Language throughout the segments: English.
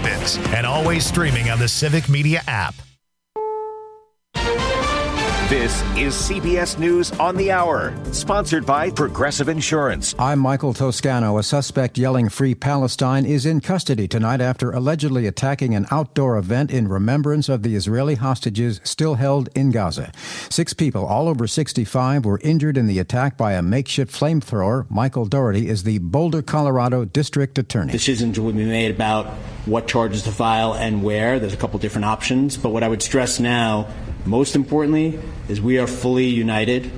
happens, and always streaming on the Civic Media app. This is CBS News on the Hour, sponsored by Progressive Insurance. I'm Michael Toscano. A suspect yelling Free Palestine is in custody tonight after allegedly attacking an outdoor event in remembrance of the Israeli hostages still held in Gaza. 6 people, all over 65, were injured in the attack by a makeshift flamethrower. Michael Doherty is the Boulder, Colorado District Attorney. Decisions will be made about what charges to file and where. There's a couple different options, but what I would stress now, most importantly, is we are fully united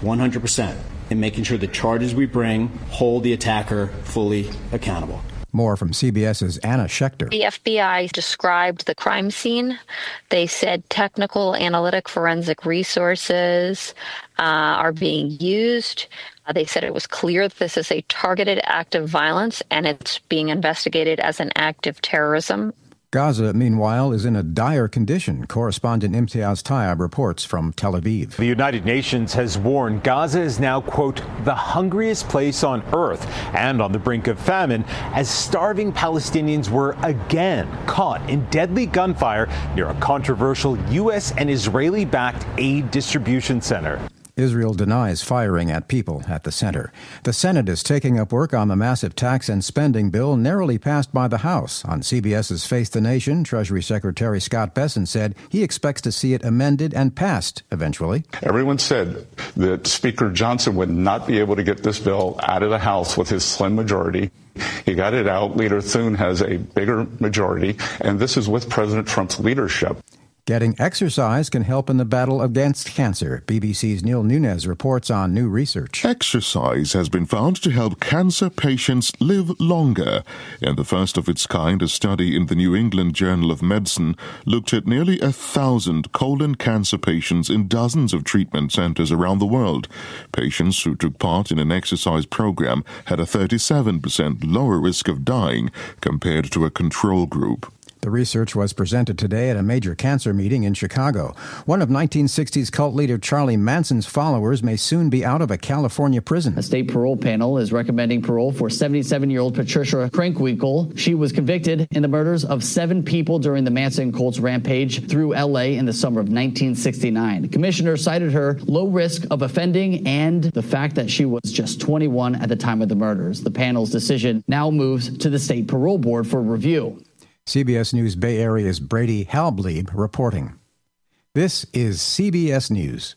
100% in making sure the charges we bring hold the attacker fully accountable. More from CBS's Anna Schechter. The FBI described the crime scene. They said technical, analytic, forensic resources are being used. They said it was clear that this is a targeted act of violence and it's being investigated as an act of terrorism. Gaza, meanwhile, is in a dire condition. Correspondent Imtiaz Tayyab reports from Tel Aviv. The United Nations has warned Gaza is now, quote, the hungriest place on earth and on the brink of famine as starving Palestinians were again caught in deadly gunfire near a controversial U.S. and Israeli-backed aid distribution center. Israel denies firing at people at the center. The Senate is taking up work on the massive tax and spending bill narrowly passed by the House. On CBS's Face the Nation, Treasury Secretary Scott Bessent said he expects to see it amended and passed eventually. Everyone said that Speaker Johnson would not be able to get this bill out of the House with his slim majority. He got it out. Leader Thune has a bigger majority, and this is with President Trump's leadership. Getting exercise can help in the battle against cancer. BBC's Neil Nunes reports on new research. Exercise has been found to help cancer patients live longer. And the first of its kind, a study in the New England Journal of Medicine, looked at nearly 1,000 colon cancer patients in dozens of treatment centers around the world. Patients who took part in an exercise program had a 37% lower risk of dying compared to a control group. The research was presented today at a major cancer meeting in Chicago. One of 1960s cult leader Charlie Manson's followers may soon be out of a California prison. A state parole panel is recommending parole for 77-year-old Patricia Krankwinkle. She was convicted in the murders of 7 people during the Manson cult's rampage through L.A. in the summer of 1969. The commissioner cited her low risk of offending and the fact that she was just 21 at the time of the murders. The panel's decision now moves to the state parole board for review. CBS News Bay Area's Brady Halblieb reporting. This is CBS News.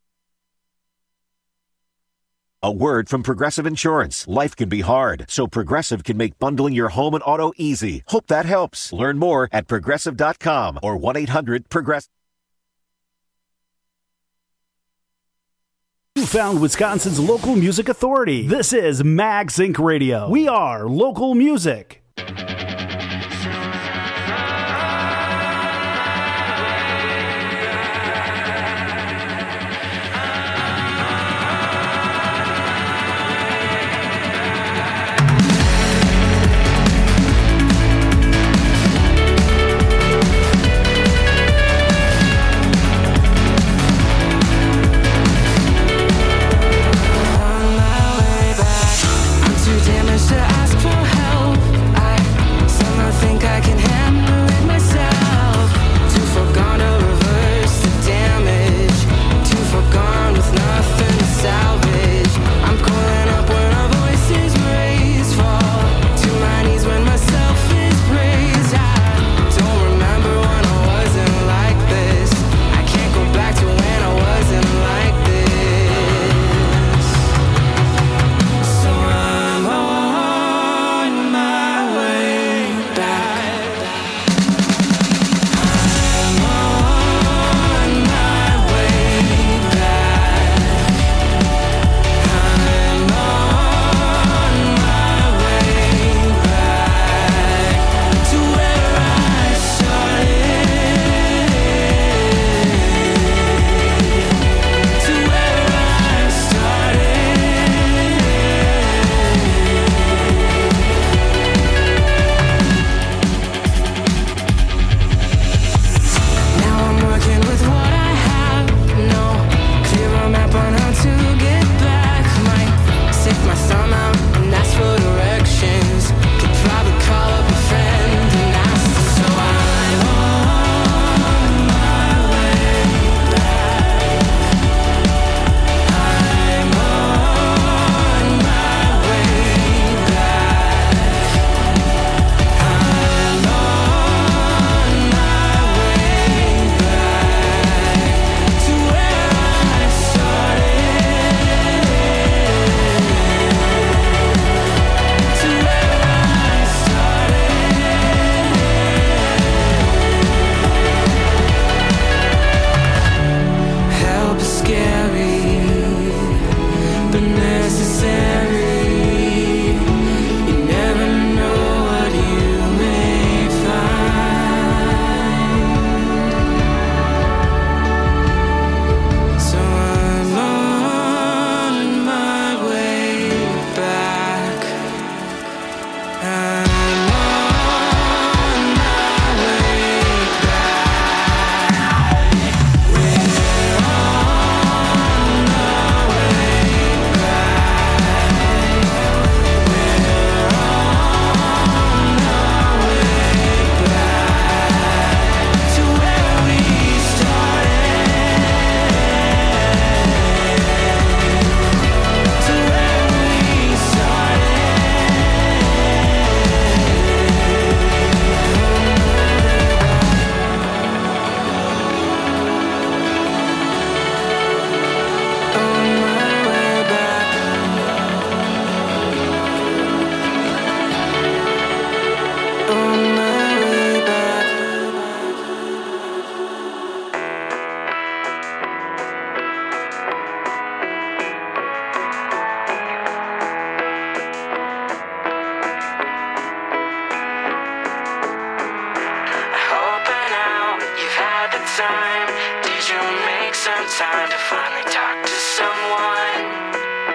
A word from Progressive Insurance. Life can be hard, so Progressive can make bundling your home and auto easy. Hope that helps. Learn more at Progressive.com or 1-800-PROGRESSIVE. You found Wisconsin's local music authority. This is Mag Zinc Radio. We are local music. To ask for help, I time? Did you make some time to finally talk to someone?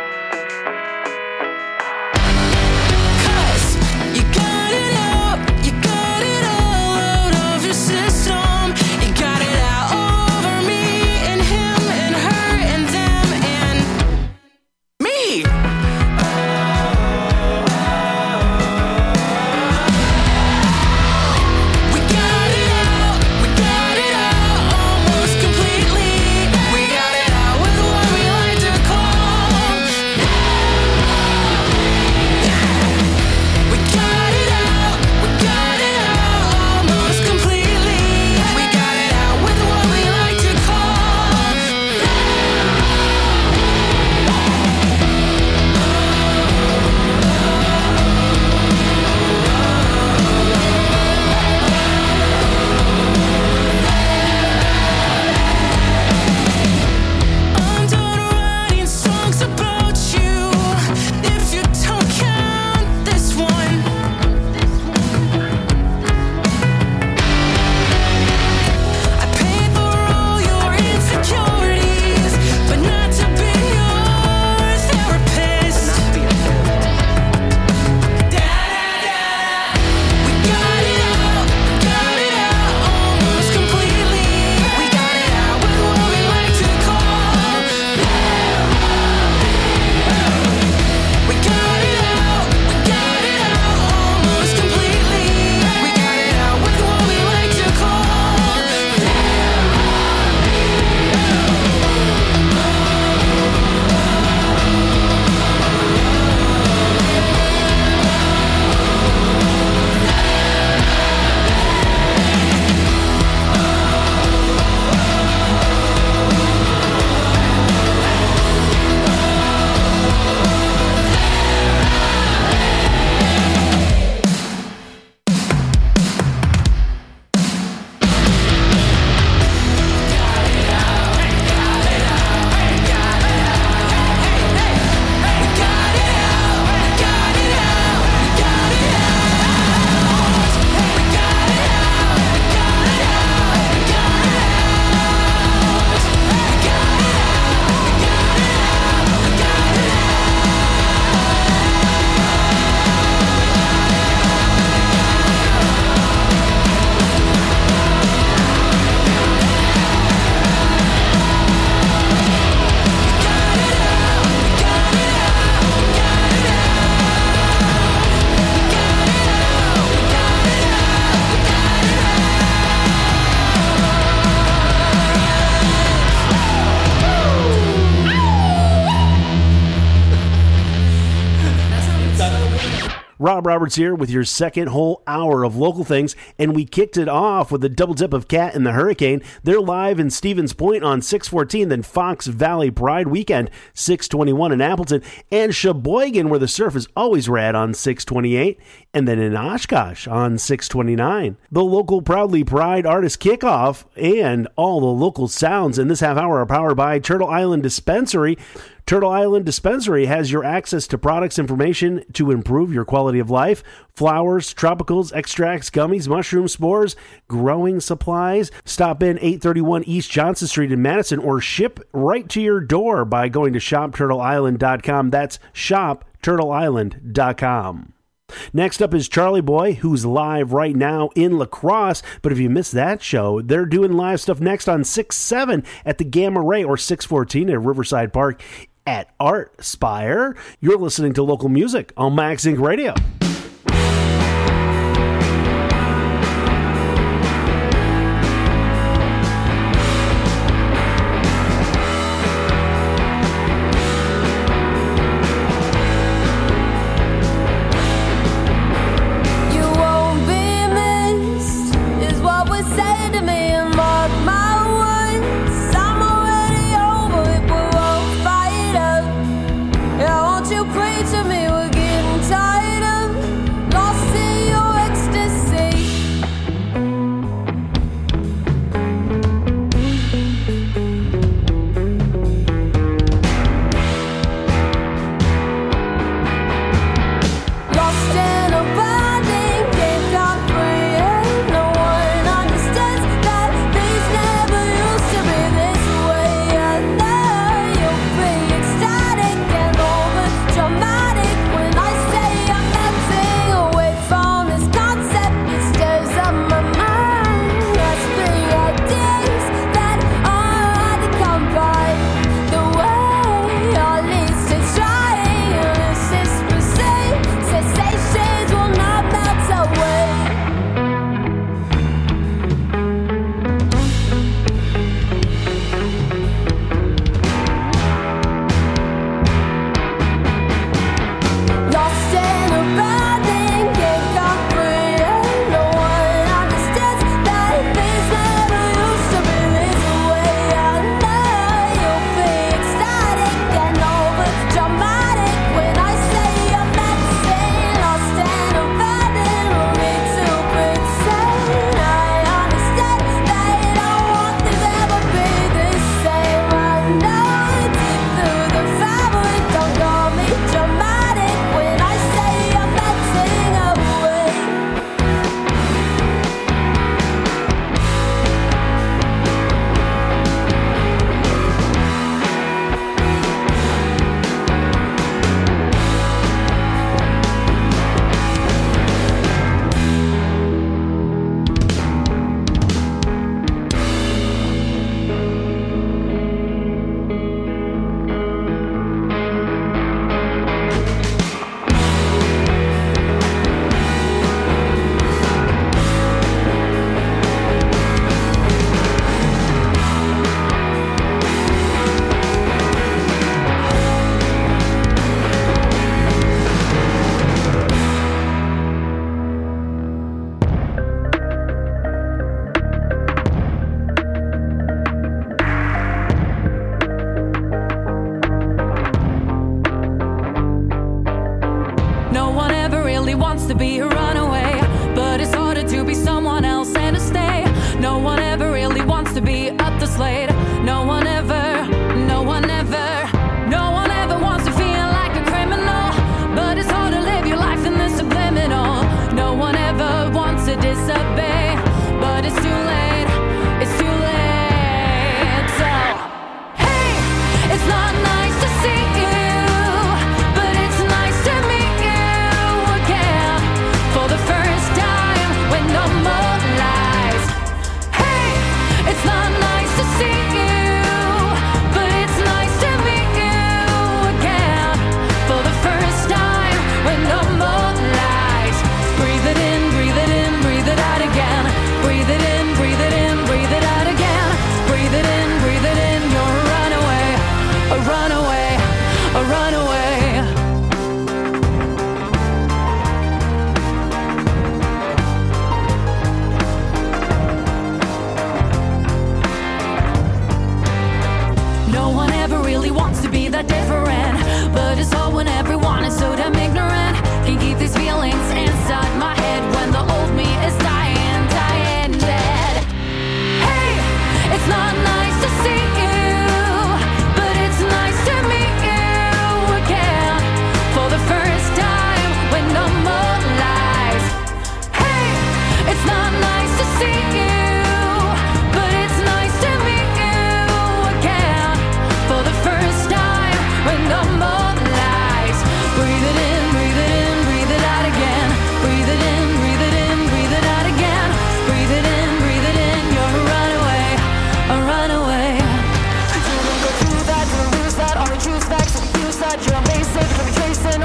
Rob Roberts here with your second whole hour of local things, and we kicked it off with a double dip of Cat and the Hurricane. They're live in Stevens Point on 6/14, then Fox Valley Pride Weekend, 6/21 in Appleton, and Sheboygan, where the surf is always rad, on 6/28, and then in Oshkosh on 6/29. The local Proudly Pride Artist Kickoff and all the local sounds in this half hour are powered by Turtle Island Dispensary. Turtle Island Dispensary has your access to products information to improve your quality of life. Flowers, tropicals, extracts, gummies, mushroom spores, growing supplies. Stop in 831 East Johnson Street in Madison or ship right to your door by going to shopturtleisland.com. That's shopturtleisland.com. Next up is Charlie Boy, who's live right now in La Crosse. But if you missed that show, they're doing live stuff next on 6/7 at the Gamma Ray, or 6/14 at Riverside Park at Art Spire. You're listening to local music on Max Inc. Radio. Pray to me, we're getting tired of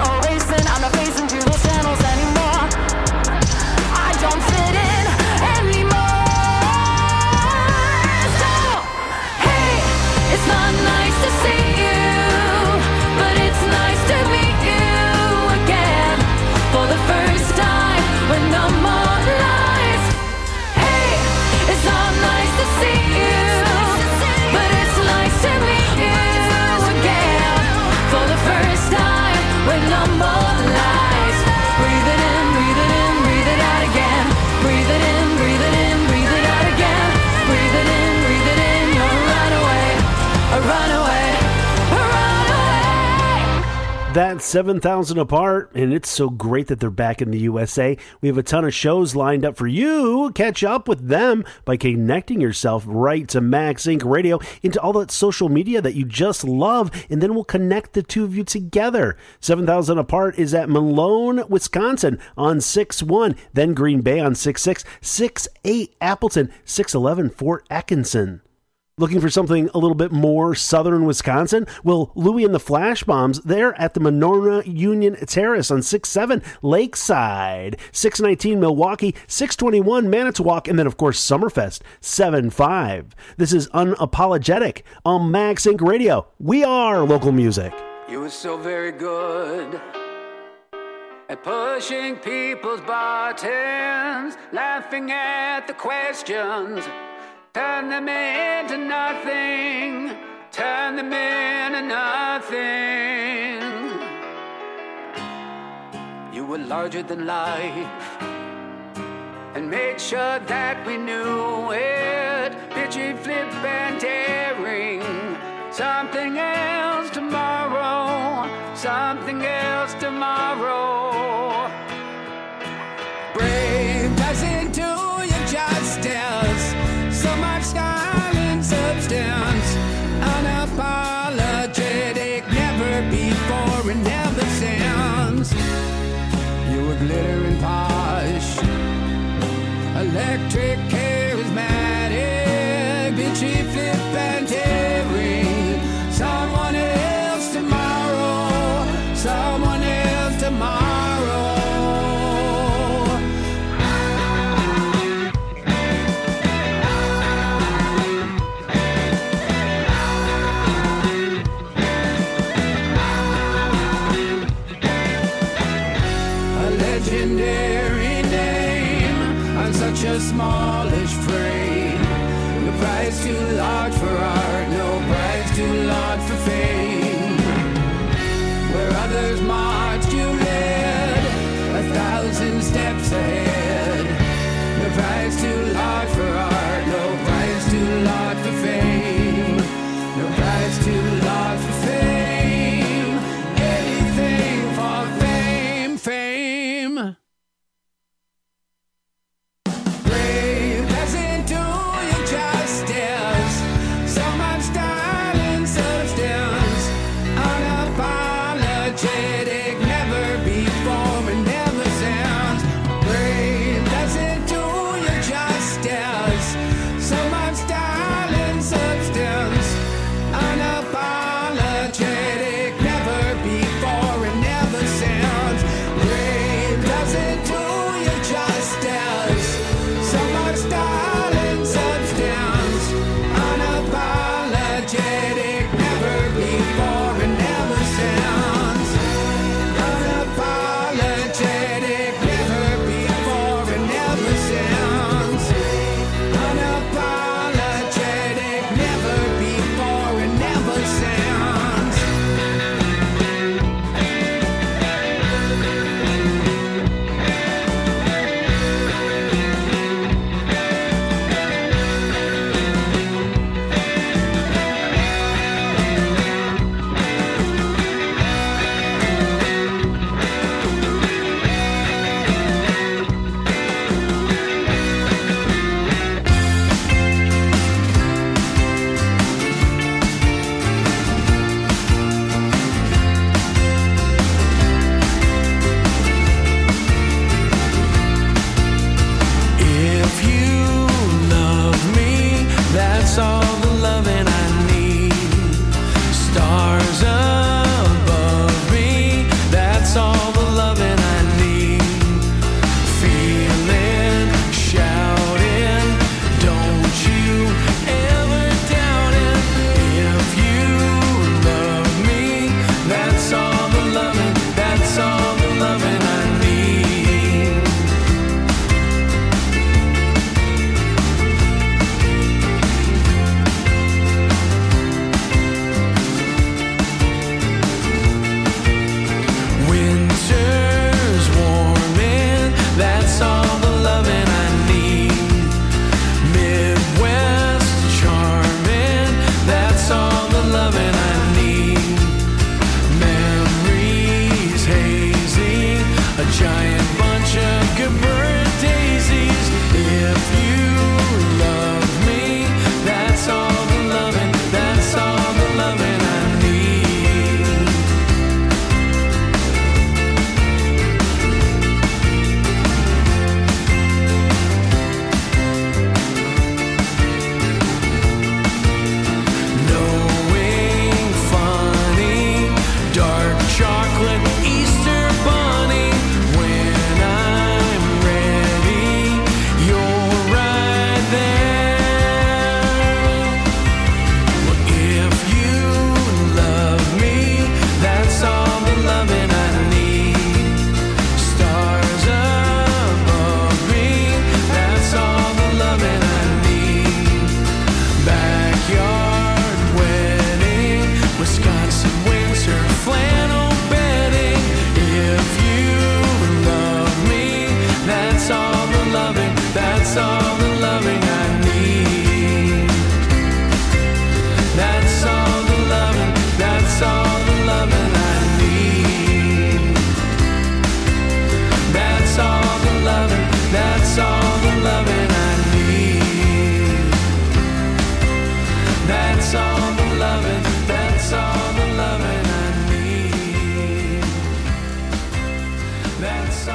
or racing. I'm not facing through those channels anymore. I don't fit in anymore. So, hey, it's not nice to see you, but it's nice to meet you again for the first time with no more lies. Hey, it's not nice to see you, but it's nice to meet you again for the first time with no more lies. Breathe it in, breathe it in, breathe it out again. Breathe it in, breathe it in, breathe it out again. Breathe it in, breathe it in, you're a runaway, a runaway, a runaway. That's 7,000 Apart, and it's so great that they're back in the USA. We have a ton of shows lined up for you. Catch up with them by connecting yourself right to Max Inc. Radio into all that social media that you just love, and then we'll connect the two of you together. 7,000 Apart is at Malone, Wisconsin on 6-1, then Green Bay on 6-6, 6-8 Appleton, 6-11 Fort Atkinson. Looking for something a little bit more southern Wisconsin? Well, Louie and the Flash Bombs, they're at the Monona Union Terrace on 6-7 Lakeside, 6-19 Milwaukee, 6-21 Manitowoc, and then, of course, Summerfest, 7-5. This is Unapologetic on Max Inc. Radio. We are local music. You were so very good at pushing people's buttons, laughing at the questions. Turn them into nothing. Turn them into nothing. You were larger than life and made sure that we knew it. Bitchy, flip, and daring. Something else tomorrow. Something else tomorrow. Brave doesn't do you justice. So much style and substance, unapologetic, never before and never since. You were glittering posh, electric, charismatic, bitchy, flip, and daring. Someone else tomorrow, someone else tomorrow. Such a smallish frame. No price too large for art, no price too large for fame. Where others marched, you led 1,000 steps ahead. No price too large for art, no price too large for fame. No price too large for fame. Anything for fame, fame. Unapologetic, never before and never since. Brave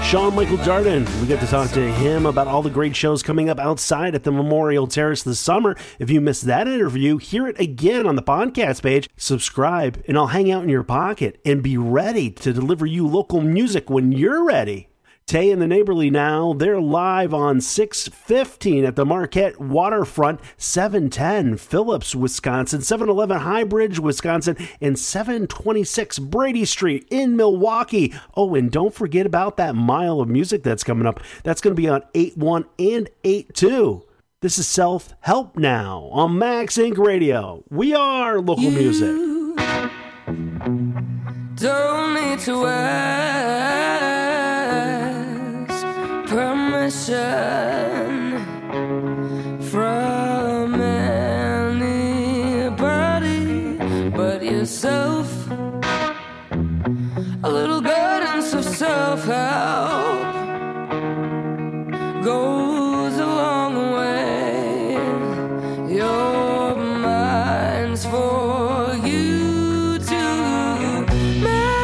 Sean Michael Darden. We got to talk to him about all the great shows coming up outside at the Memorial Terrace this summer. If you missed that interview, hear it again on the podcast page. Subscribe, and I'll hang out in your pocket and be ready to deliver you local music when you're ready. Tay and the Neighborly now, they're live on 615 at the Marquette Waterfront, 710 Phillips, Wisconsin, 711 Highbridge, Wisconsin, and 726 Brady Street in Milwaukee. Oh, and don't forget about that mile of music that's coming up. That's going to be on 8-1 and 8-2. This is Self-Help Now on Max Inc. Radio. We are local music. Don't need to ask permission from anybody but yourself. A little guidance of self-help goes a long way. Your mind's for you to make.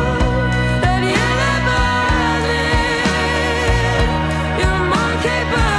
Keep on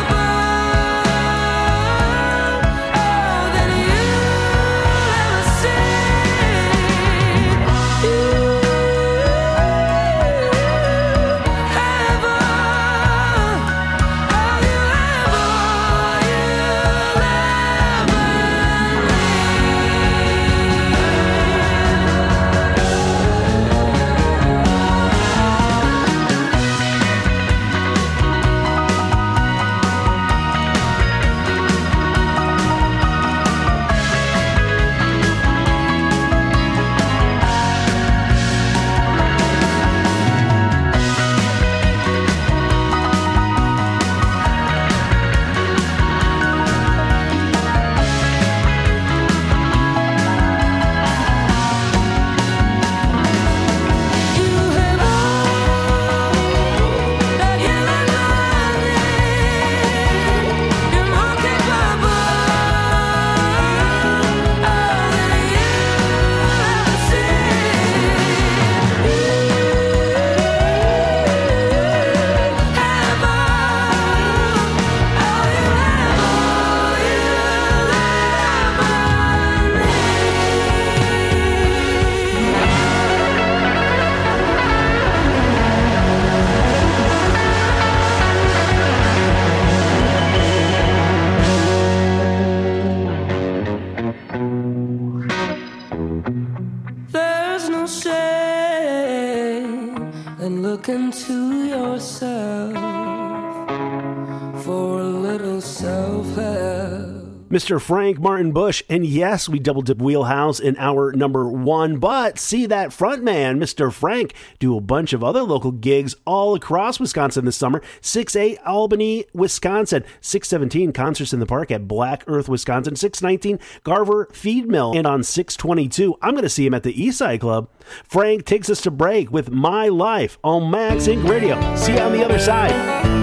little self-help. Mr. Frank Martin Bush, and yes, we double dip Wheelhouse in hour number 1, but see that front man, Mr. Frank, do a bunch of other local gigs all across Wisconsin this summer. 6/8 Albany, Wisconsin, 6/17 Concerts in the Park at Black Earth, Wisconsin, 6/19 Garver Feed Mill, and on 6/22, I'm going to see him at the Eastside Club. Frank takes us to break with My Life on Max Inc. Radio. See you on the other side.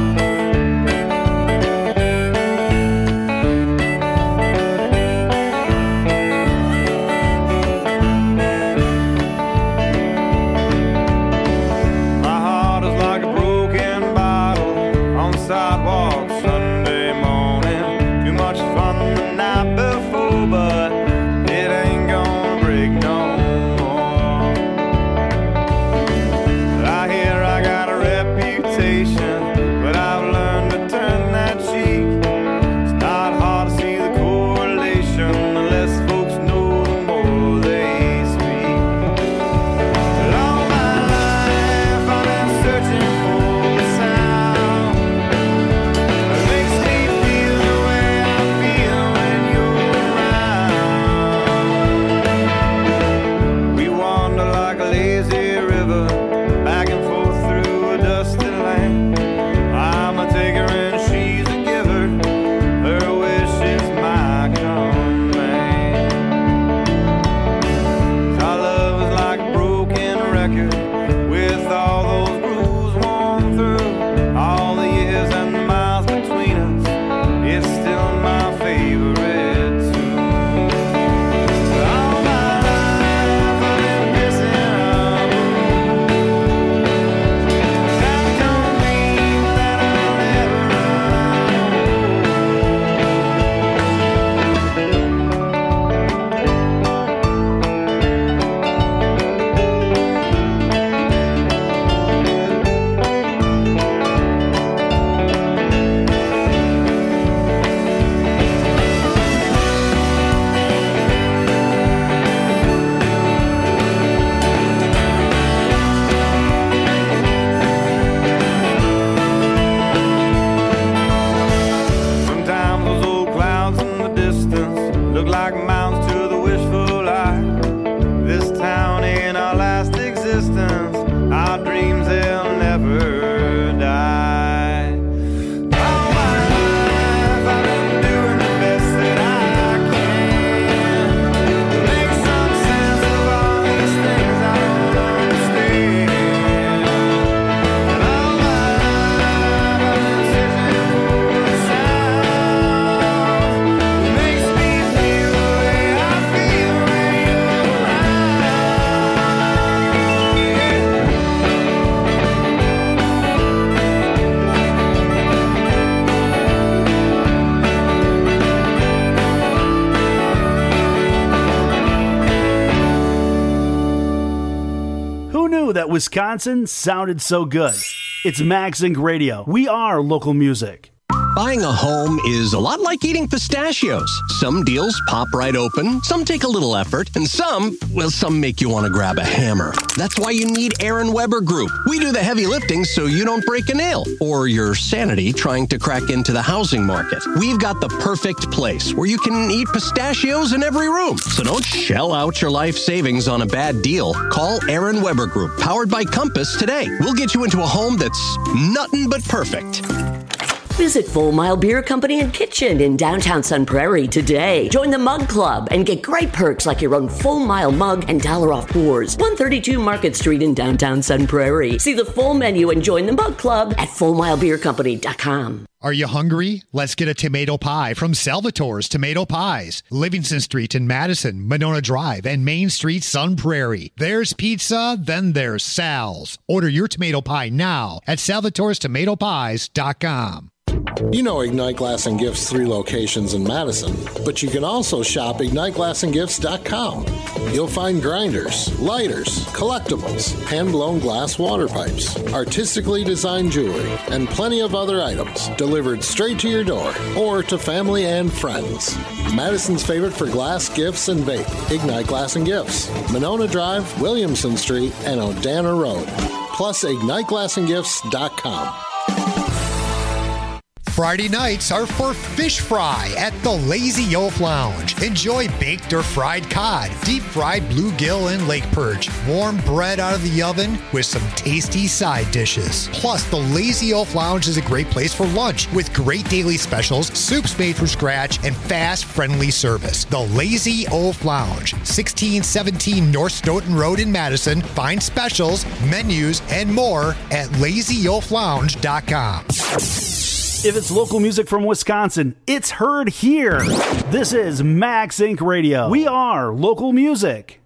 That Wisconsin sounded so good. It's Max Inc. Radio. We are local music. Buying a home is a lot like eating pistachios. Some deals pop right open, some take a little effort, and some make you want to grab a hammer. That's why you need Aaron Weber Group. We do the heavy lifting so you don't break a nail or your sanity trying to crack into the housing market. We've got the perfect place where you can eat pistachios in every room. So don't shell out your life savings on a bad deal. Call Aaron Weber Group, powered by Compass, today. We'll get you into a home that's nothing but perfect. Visit Full Mile Beer Company and Kitchen in downtown Sun Prairie today. Join the Mug Club and get great perks like your own Full Mile mug and $1 off pours. 132 Market Street in downtown Sun Prairie. See the full menu and join the Mug Club at FullMileBeerCompany.com. Are you hungry? Let's get a tomato pie from Salvatore's Tomato Pies. Livingston Street in Madison, Monona Drive, and Main Street, Sun Prairie. There's pizza, then there's Sal's. Order your tomato pie now at Salvatore'sTomatoPies.com. You know Ignite Glass and Gifts 3 locations in Madison, but you can also shop IgniteGlassandGifts.com. You'll find grinders, lighters, collectibles, hand-blown glass water pipes, artistically designed jewelry, and plenty of other items delivered straight to your door or to family and friends. Madison's favorite for glass, gifts, and vape, Ignite Glass and Gifts, Monona Drive, Williamson Street, and Odana Road. Plus, IgniteGlassandGifts.com. Friday nights are for fish fry at the Lazy Oaf Lounge. Enjoy baked or fried cod, deep fried bluegill and lake perch, warm bread out of the oven with some tasty side dishes. Plus, the Lazy Oaf Lounge is a great place for lunch with great daily specials, soups made from scratch, and fast, friendly service. The Lazy Oaf Lounge, 1617 North Stoughton Road in Madison. Find specials, menus, and more at lazyoaflounge.com. If it's local music from Wisconsin, it's heard here. This is Max Inc. Radio. We are local music.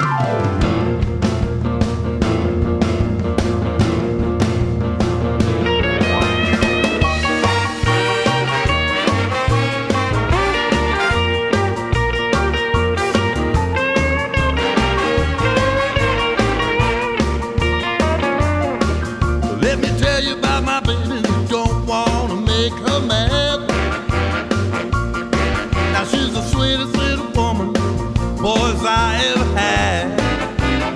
Let me tell you about my baby. Don't want to make her mad. Now she's the sweetest little woman boys I ever had.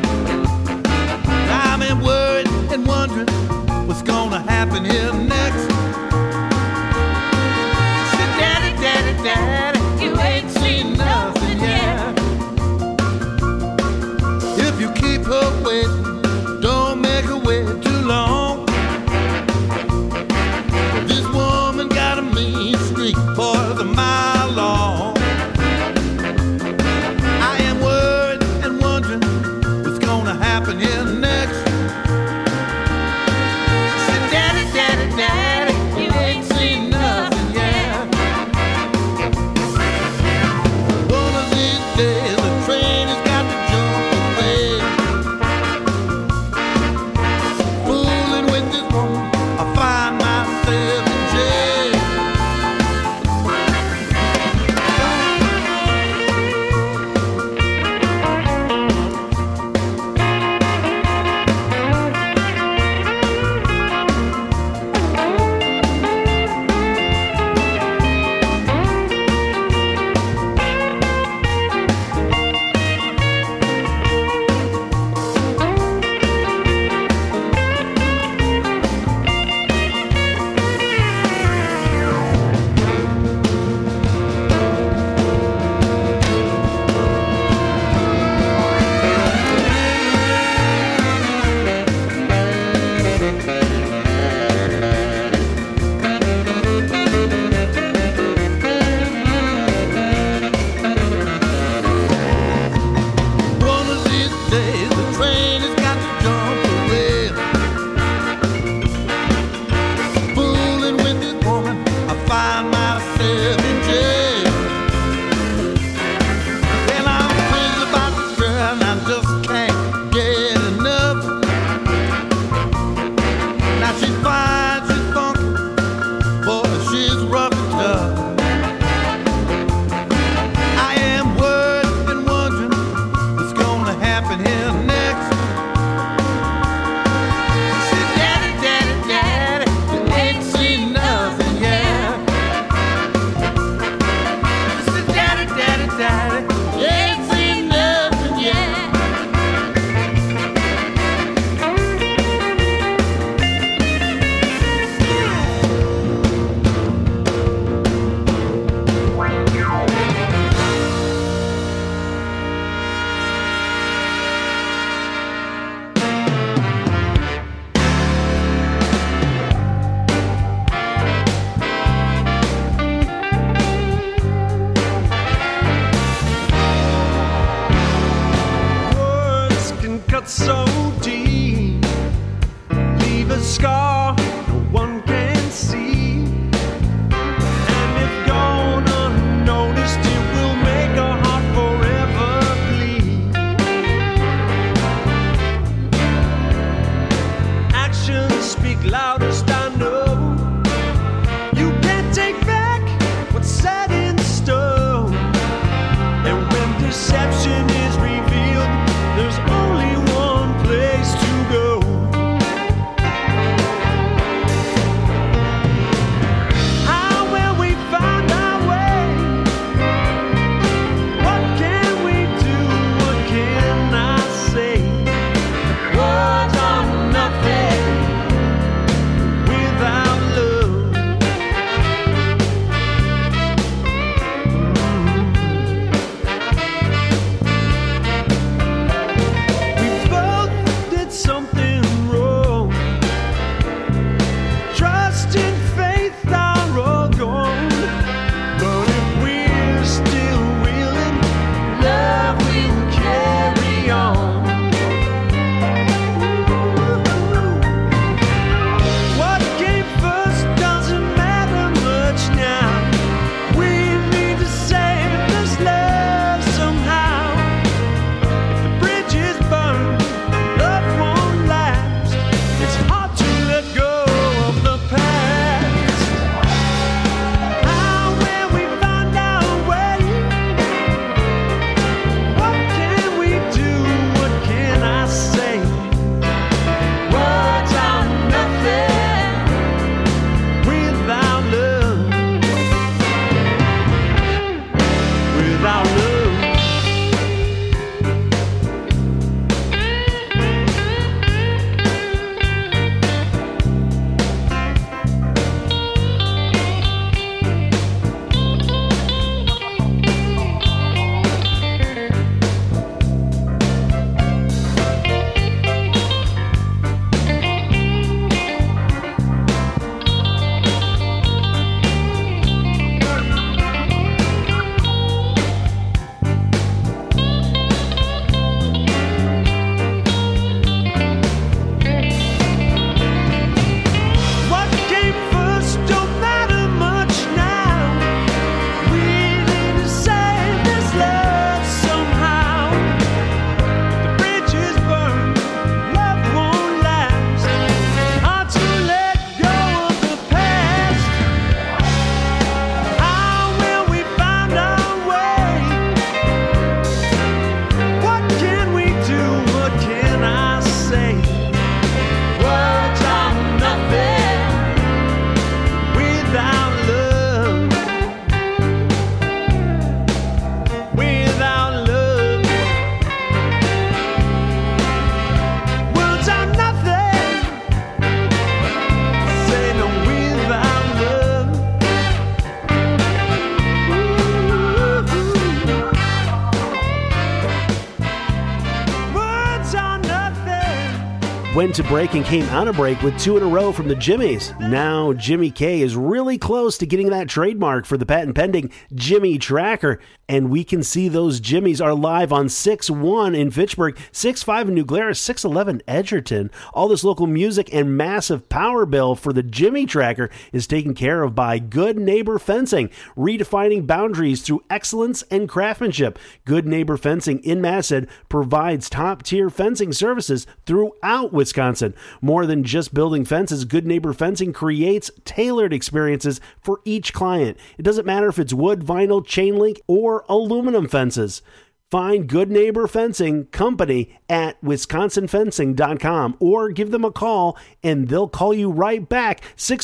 went to break and came out of break with 2 in a row from the Jimmies. Now Jimmy K is really close to getting that trademark for the patent pending Jimmy Tracker. And we can see those Jimmies are live on 6-1 in Fitchburg, 6-5 in New Glarus, 6-11 Edgerton. All this local music and massive power bill for the Jimmy Tracker is taken care of by Good Neighbor Fencing, redefining boundaries through excellence and craftsmanship. Good Neighbor Fencing in Massachusetts provides top-tier fencing services throughout Wisconsin. More than just building fences, Good Neighbor Fencing creates tailored experiences for each client. It doesn't matter if it's wood, vinyl, chain link, or aluminum fences. Find Good Neighbor Fencing Company at wisconsinfencing.com or give them a call and they'll call you right back.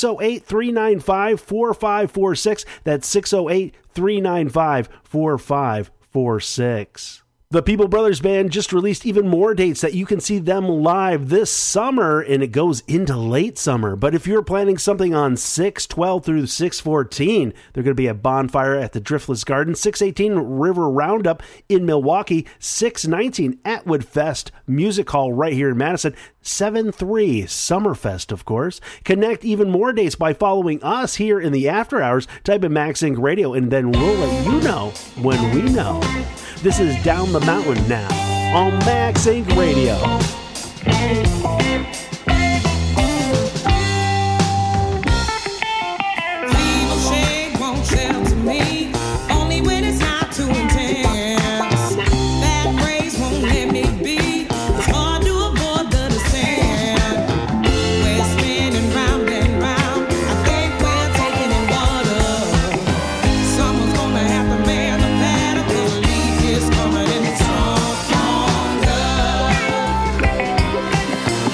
608-395-4546. That's 608-395-4546. The People Brothers Band just released even more dates that you can see them live this summer, and it goes into late summer. But if you're planning something on 6/12 through 6/14, they're going to be at Bonfire at the Driftless Garden, 6/18 River Roundup in Milwaukee, 6/19 Atwood Fest Music Hall right here in Madison, 7/3 Summerfest, of course. Connect even more dates by following us here in the After Hours. Type in Max Inc. Radio, and then we'll let you know when we know. This is Down the Mountain now on Max Inc. Radio. People shade won't shelter me, only when it's not too intense. That phrase won't let me be, it's hard to avoid the descent. We're spinning round and round, I think we're taking in water. Someone's gonna have to man the paddle, 'cause the leak is coming in stronger.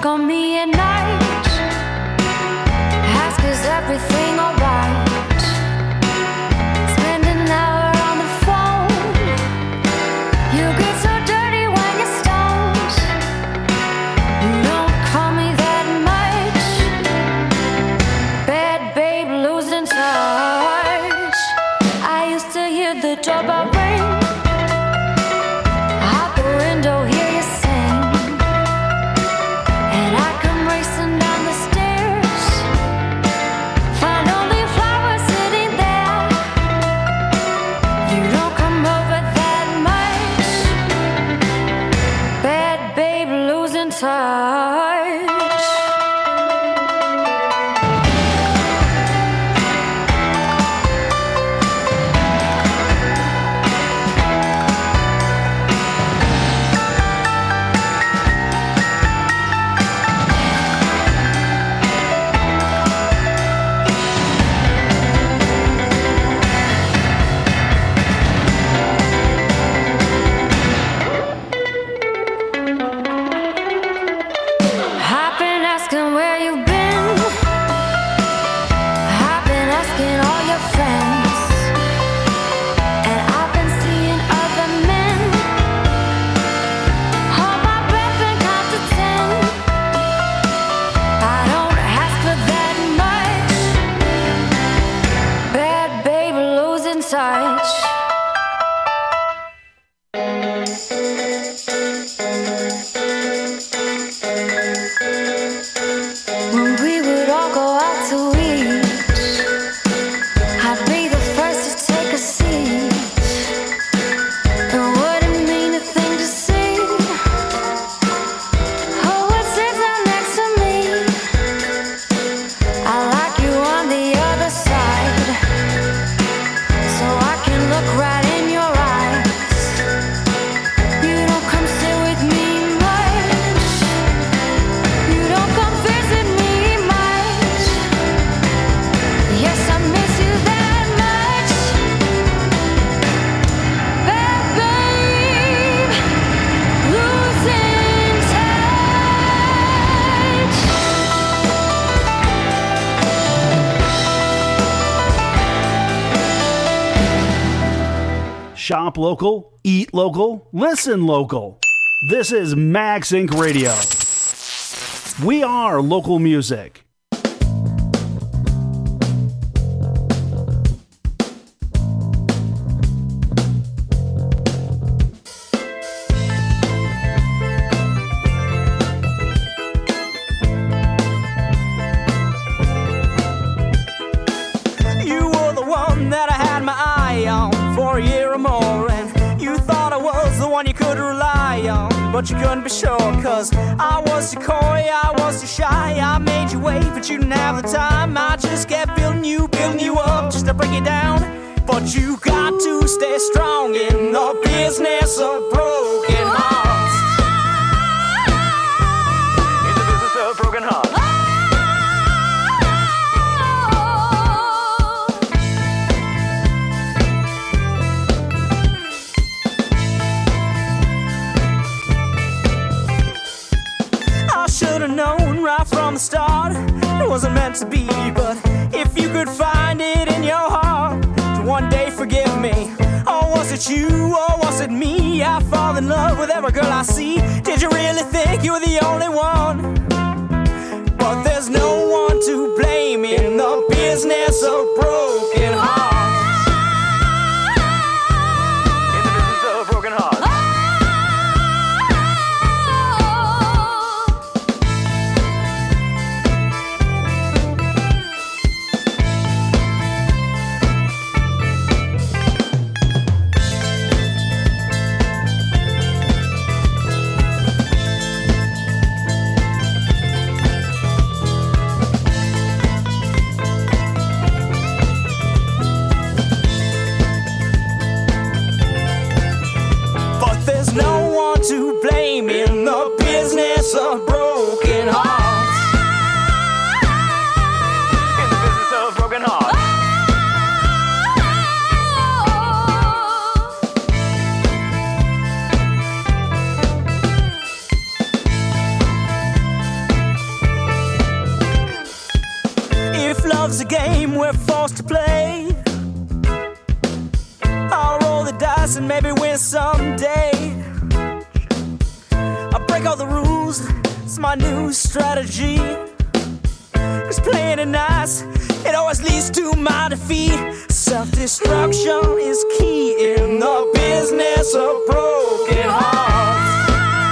check on me at night. Ask is everything alright? Spend an hour on the phone. You get so dirty when you're stoned. You don't call me that much. Bad babe losing touch. I used to hear the doorbell ring. Out the window, hear you sing. And I come racing down the stairs. Find only flowers sitting there. You don't come over that much. Bad babe losing touch. I've been asking where you've been. I've been asking all your friends. And I've been seeing other men. Hold my breath and count to 10. I don't ask for that much. Bad babe losing touch. When we would all go out to eat, I'd be the first to take a seat. It wouldn't mean a thing to see. Who would sit down next to me? I like you on the other side, so I can look right in your eyes. You don't come sit with me much. You don't come visit me much. Yes, I miss you that much. Bad babe, losing touch. Shop local, eat local, listen local. This is Max Inc. Radio. We are local music. You were the one that I had my eye on for a year or more, and you thought I was the one you could rely on, but you couldn't be sure, cause I was too coy, I was too shy. I made you wait, but you didn't have the time. I just kept building you up just to break you down. But you got to stay strong in the business of broken hearts. In the business of broken hearts. I should have known right from the start it wasn't meant to be, but if you could find it in your heart to one day forgive me. Or was it you, or was it me? I fall in love with every girl I see. Did you really think you were the only one? But there's no one to blame in the business of broken hearts. In the business of broken hearts. we're forced to play. I'll roll the dice and maybe win someday. I'll break all the rules, it's my new strategy. 'Cause playing it nice, it always leads to my defeat. Self-destruction is key in the business of broken hearts.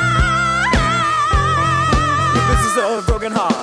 The business of broken hearts.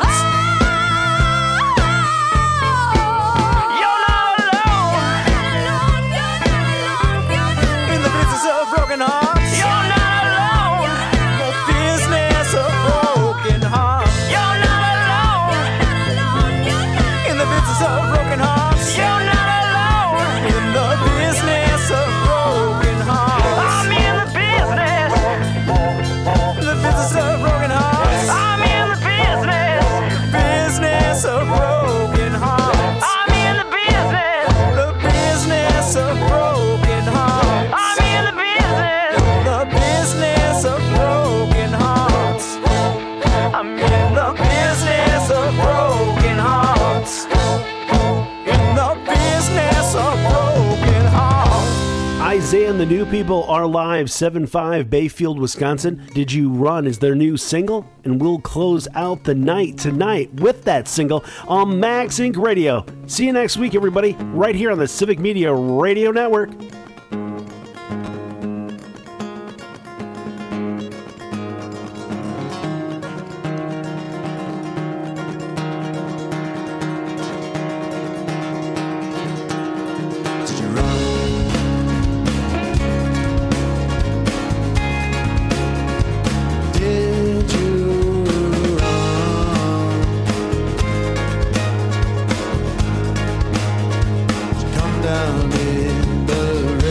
You're not alone. In the business of broken hearts. You're not alone. The business of broken hearts. You're not alone. In the business of broken hearts. You're not alone. In the business of broken hearts. I'm in the business. The business of broken hearts. I'm in the business. Business of broken hearts. I'm in the business. The business of broken hearts. I'm in the business. The business of broken hearts. I'm in the business of broken hearts. In the business of broken hearts. Isaiah and the New People are live, 7-5 Bayfield, Wisconsin. Did You Run is their new single, and we'll close out the night tonight with that single on Max Inc. Radio. See you next week, everybody, right here on the Civic Media Radio Network. Did you run? Come down in the rain.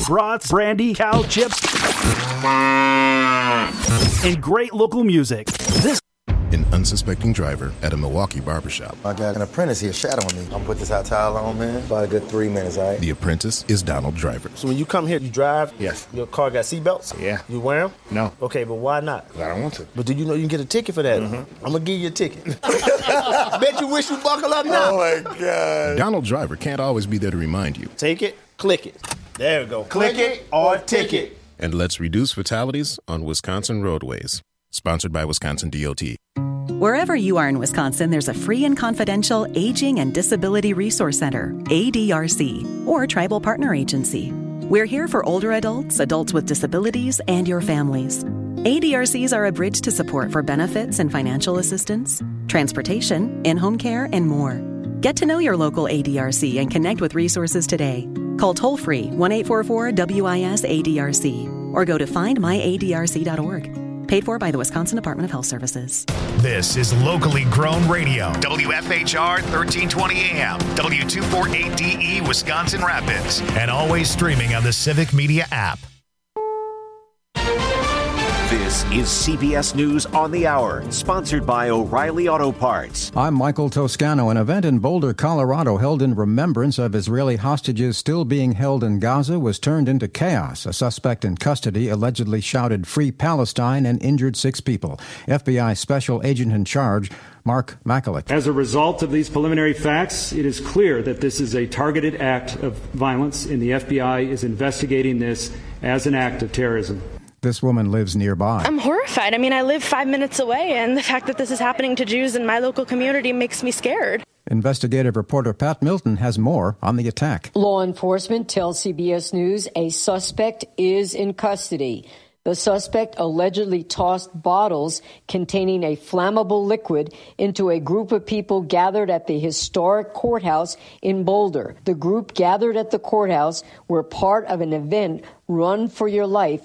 brats, brandy, cow chips, and great local music. This An unsuspecting driver at a Milwaukee barbershop. I got an apprentice here shadowing me. I'm gonna put this hot towel on, man. About a good 3 minutes, all right? The apprentice is Donald Driver. So when you come here, you drive? Yes. Your car got seatbelts? Yeah. You wear them? No. Okay, but why not? I don't want to. But do you know you can get a ticket for that? I'm gonna give you a ticket. Bet you wish you buckle up now. Oh my God. Donald Driver can't always be there to remind you. Take it, click it. There we go. Click it or ticket. And let's reduce fatalities on Wisconsin roadways. Sponsored by Wisconsin DOT. Wherever you are in Wisconsin, there's a free and confidential Aging and Disability Resource Center, ADRC, or Tribal Partner Agency. We're here for older adults, adults with disabilities, and your families. ADRCs are a bridge to support for benefits and financial assistance, transportation, in-home care, and more. Get to know your local ADRC and connect with resources today. Call toll-free 1-844-WIS-ADRC or go to findmyadrc.org. Paid for by the Wisconsin Department of Health Services. This is locally grown radio. WFHR 1320 AM, W248DE Wisconsin Rapids, and always streaming on the Civic Media app. This is CBS News on the Hour, sponsored by O'Reilly Auto Parts. I'm Michael Toscano. An event in Boulder, Colorado, held in remembrance of Israeli hostages still being held in Gaza, was turned into chaos. A suspect in custody allegedly shouted "Free Palestine" and injured 6 people. FBI Special Agent in Charge, Mark Mackalick. As a result of these preliminary facts, it is clear that this is a targeted act of violence, and the FBI is investigating this as an act of terrorism. This woman lives nearby. I'm horrified. I mean, I live 5 minutes away, and the fact that this is happening to Jews in my local community makes me scared. Investigative reporter Pat Milton has more on the attack. Law enforcement tells CBS News a suspect is in custody. The suspect allegedly tossed bottles containing a flammable liquid into a group of people gathered at the historic courthouse in Boulder. The group gathered at the courthouse were part of an event, Run for Your Life,